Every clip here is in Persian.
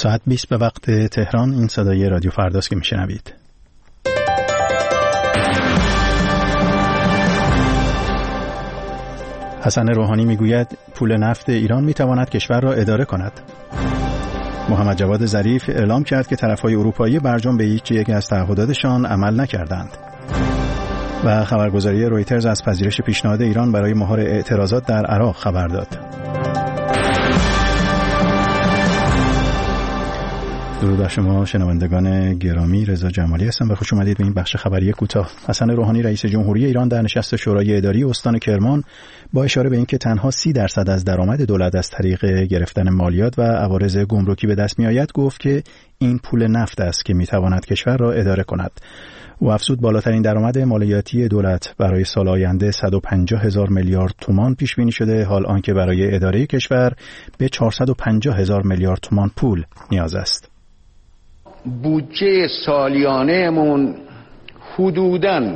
ساعت 20 به وقت تهران. این صدای رادیو فرداست که میشنوید. حسن روحانی میگوید پول نفت ایران میتواند کشور را اداره کند. محمد جواد ظریف اعلام کرد که طرفهای اروپایی برجام به یک از تعهداتشان عمل نکردند. و خبرگزاری رویترز از پذیرش پیشنهاد ایران برای مهار اعتراضات در عراق خبر داد. درود بر شما شنوندگان گرامی، رضا جمالی هستم و خوش اومدید به این بخش خبری کوتاه. حسن روحانی رئیس جمهوری ایران در نشست شورای اداری استان کرمان با اشاره به اینکه تنها 30% از درآمد دولت از طریق گرفتن مالیات و عوارض گمرکی به دست میآید گفت که این پول نفت است که میتواند کشور را اداره کند. او افزود بالاترین درآمد مالیاتی دولت برای سال آینده 150,000 میلیارد تومان پیش بینی شده، حال آنکه برای اداره کشور به 450,000 میلیارد تومان پول نیاز است. بودجه سالیانه‌مون حدوداً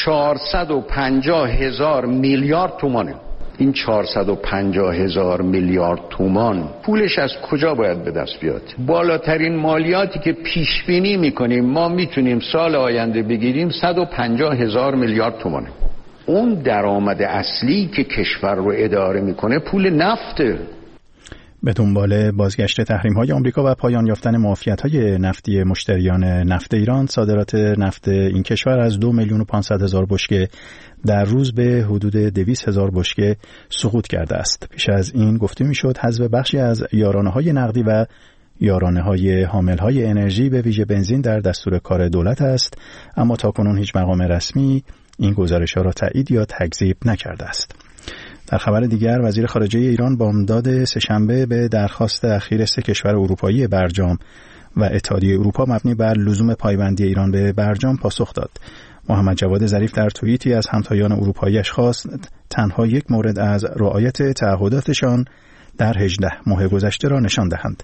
450,000 میلیارد تومانه. این 450,000 میلیارد تومان پولش از کجا باید به دست بیاد؟ بالاترین مالیاتی که پیش بینی میکنیم ما میتونیم سال آینده بگیریم 150,000 میلیارد تومانه. اون درآمد اصلی که کشور رو اداره میکنه پول نفته. به دنبال بازگشت تحریم‌های آمریکا و پایان یافتن معافیت‌های نفتی مشتریان نفت ایران، صادرات نفت این کشور از 2,500,000 بشکه در روز به حدود 200,000 بشکه سقوط کرده است. پیش از این گفته می‌شد حذف بخشی از یارانه‌های نقدی و یارانه‌های حامل‌های انرژی به ویژه بنزین در دستور کار دولت است، اما تاکنون هیچ مقام رسمی این گزارش‌ها را تایید یا تکذیب نکرده است. در خبر دیگر، وزیر خارجه ایران بامداد سه‌شنبه به درخواست اخیر 3 کشور اروپایی برجام و اتحادیه اروپا مبنی بر لزوم پایبندی ایران به برجام پاسخ داد. محمد جواد ظریف در توییتی از همتایان اروپایی‌اش خواست تنها یک مورد از رعایت تعهداتشان در 18 ماه گذشته را نشان دهند.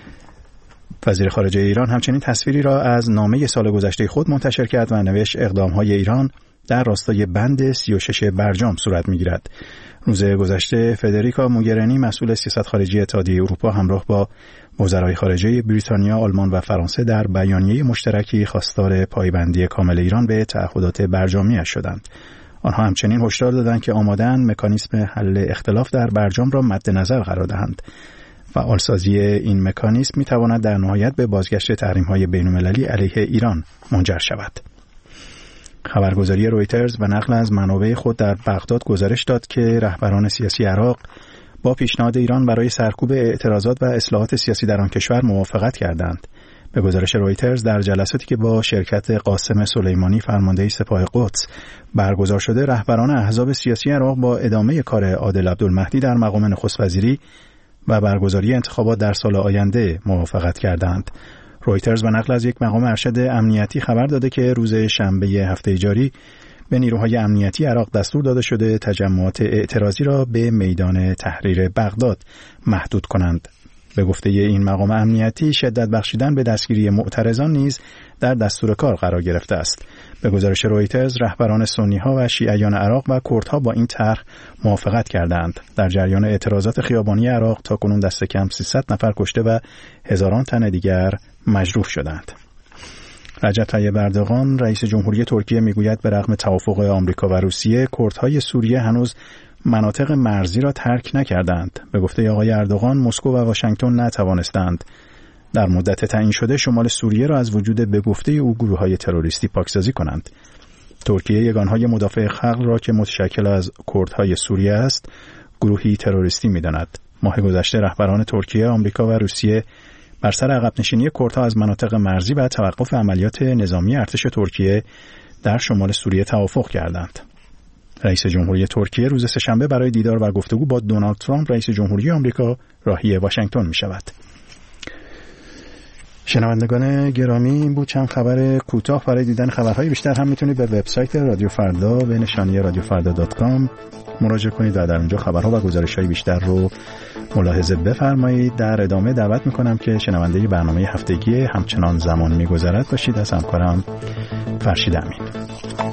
وزیر خارجه ایران همچنین تصویری را از نامه سال گذشته خود منتشر کرد و نوشت اقدام‌های ایران در راستای بند 36 برجام صورت می‌گیرد. روز گذشته فدریکا موگرینی مسئول سیاست خارجی اتحادیه اروپا همراه با وزرای خارجه بریتانیا، آلمان و فرانسه در بیانیه مشترکی خواستار پایبندی کامل ایران به تعهدات برجامی‌اش شدند. آنها همچنین هشدار دادند که آماده‌اند مکانیزم حل اختلاف در برجام را مد نظر قرار دهند. فعالسازی این مکانیزم می‌تواند در نهایت به بازگشت تحریم‌های بین‌المللی علیه ایران منجر شود. خبرگزاری رویترز و نقل از منابع خود در بغداد گزارش داد که رهبران سیاسی عراق با پیشنهاد ایران برای سرکوب اعتراضات و اصلاحات سیاسی در آن کشور موافقت کردند. به گزارش رویترز در جلساتی که با شرکت قاسم سلیمانی فرمانده سپاه قدس برگزار شده، رهبران احزاب سیاسی عراق با ادامه کار عادل عبدالمهدی در مقام نخست وزیری و برگزاری انتخابات در سال آینده موافقت کردند. رویترز به نقل از یک مقام ارشد امنیتی خبر داده که روز شنبه هفته جاری به نیروهای امنیتی عراق دستور داده شده تجمعات اعتراضی را به میدان تحریر بغداد محدود کنند. به گفته این مقام امنیتی، شدت بخشیدن به دستگیری معترضان نیز در دستور کار قرار گرفته است. به گزارش رویترز، رهبران سنی‌ها و شیعیان عراق و کردها با این طرح موافقت کردند. در جریان اعتراضات خیابانی عراق تاکنون دست کم 300 نفر کشته و هزاران تن دیگر مجروح شدند. رجب طیب اردوغان رئیس جمهوری ترکیه میگوید به رغم توافق آمریکا و روسیه، کردهای سوریه هنوز مناطق مرزی را ترک نکردند. به گفته آقای اردوغان، مسکو و واشنگتن نتوانستند در مدت تعیین شده شمال سوریه را از وجود به گفته او گروه‌های تروریستی پاکسازی کنند. ترکیه یگانهای مدافع خلق را که متشکل از کردهای سوریه است، گروهی تروریستی می‌داند. ماه گذشته رهبران ترکیه، آمریکا و روسیه بر سر عقب نشینی کردها از مناطق مرزی و توقف عملیات نظامی ارتش ترکیه در شمال سوریه توافق کردند. رئیس جمهوری ترکیه روز سه‌شنبه برای دیدار و گفتگو با دونالد ترامپ رئیس جمهوری آمریکا راهی واشنگتن می‌شود. شنوندگان گرامی، این بود چند خبر کوتاه. برای دیدن خبرهای بیشتر هم میتونید به وبسایت رادیو فردا به نشانی radiofarda.com مراجعه کنید و در اونجا خبرها و گزارش‌های بیشتر رو ملاحظه بفرمایید. در ادامه دعوت میکنم که شنونده برنامه هفتگی همچنان زمان میگذرد باشید. از همکارم فرشید امین.